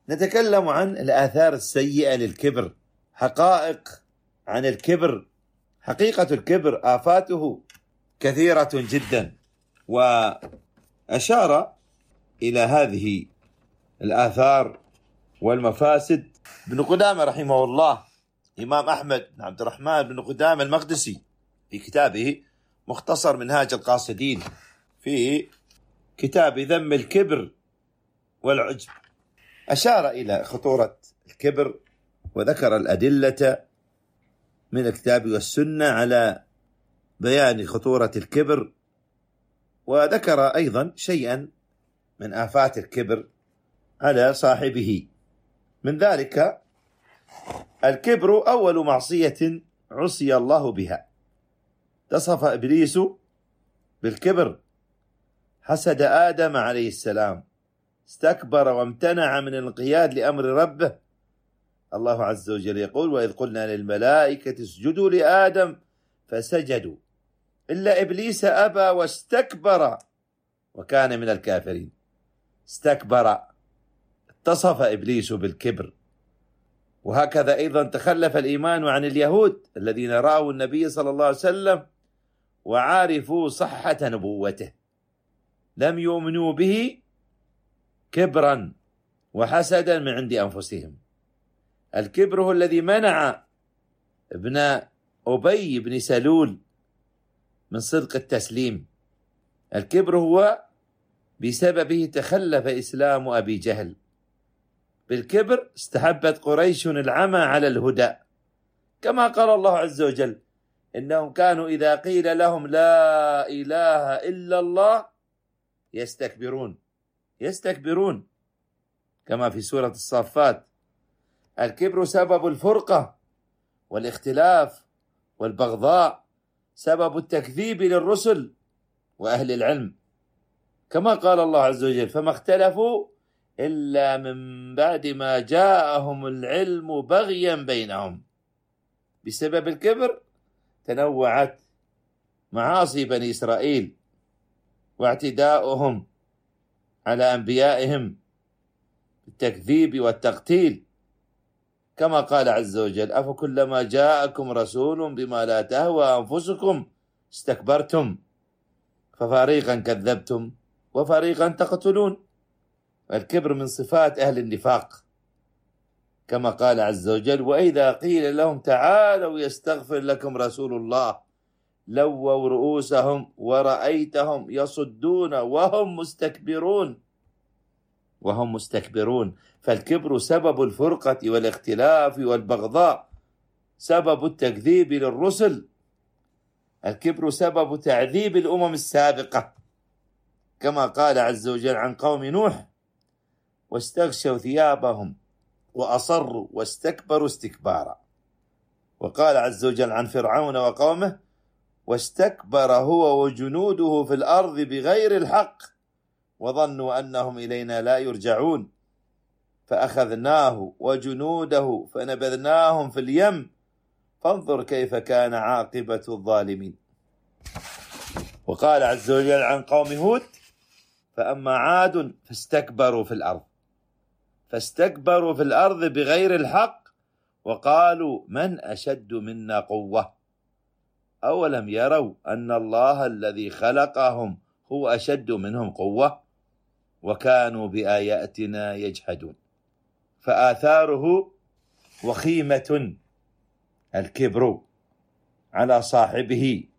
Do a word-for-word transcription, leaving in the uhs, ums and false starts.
نتكلم عن الآثار السيئة للكبر، حقائق عن الكبر. حقيقة الكبر آفاته كثيرة جدا، وأشار إلى هذه الآثار والمفاسد ابن قدامة رحمه الله، إمام أحمد بن عبد الرحمن بن قدامة المقدسي، في كتابه مختصر منهاج القاصدين في كتاب ذم الكبر والعجب، أشار إلى خطورة الكبر وذكر الأدلة من الكتاب والسنة على بيان خطورة الكبر، وذكر أيضا شيئا من آفات الكبر على صاحبه. من ذلك الكبر أول معصية عصي الله بها، اتصف إبليس بالكبر، حسد آدم عليه السلام، استكبر وامتنع من الانقياد لأمر ربه. الله عز وجل يقول: وإذ قلنا للملائكة اسجدوا لآدم فسجدوا إلا إبليس أبى واستكبر وكان من الكافرين. استكبر، اتصف إبليس بالكبر. وهكذا أيضا تخلف الإيمان عن اليهود الذين رأوا النبي صلى الله عليه وسلم وعارفوا صحة نبوته، لم يؤمنوا به كبرا وحسدا من عند أنفسهم. الكبر هو الذي منع ابن أبي بن سلول من صدق التسليم. الكبر هو بسببه تخلف إسلام أبي جهل. بالكبر استحبت قريش العمى على الهدى، كما قال الله عز وجل: إنهم كانوا إذا قيل لهم لا إله إلا الله يستكبرون يستكبرون كما في سورة الصافات. الكبر سبب الفرقة والاختلاف والبغضاء، سبب التكذيب للرسل وأهل العلم، كما قال الله عز وجل: فما اختلفوا إلا من بعد ما جاءهم العلم بغيا بينهم. بسبب الكبر تنوعت معاصي بني إسرائيل واعتداؤهم على أنبيائهم بالتكذيب والتقتيل، كما قال عز وجل: أفكلما جاءكم رسول بما لا تهوى أنفسكم استكبرتم ففريقا كذبتم وفريقا تقتلون. الكبر من صفات أهل النفاق، كما قال عز وجل: وإذا قيل لهم تعالوا يستغفر لكم رسول الله لووا رؤوسهم ورأيتهم يصدون وهم مستكبرون وهم مستكبرون. فالكبر سبب الفرقة والاختلاف والبغضاء، سبب التكذيب للرسل. الكبر سبب تعذيب الأمم السابقة، كما قال عز وجل عن قوم نوح: واستغشوا ثيابهم وأصروا واستكبروا استكبارا. وقال عز وجل عن فرعون وقومه: واستكبر هو وجنوده في الأرض بغير الحق وظنوا أنهم إلينا لا يرجعون فأخذناه وجنوده فنبذناهم في اليم فانظر كيف كان عاقبة الظالمين. وقال عز وجل عن قوم هود: فأما عاد فاستكبروا في الأرض فاستكبروا في الأرض بغير الحق وقالوا من أشد منا قوة أولم يروا أن الله الذي خلقهم هو أشد منهم قوة وكانوا بآياتنا يجحدون. فآثاره وخيمة الكبر على صاحبه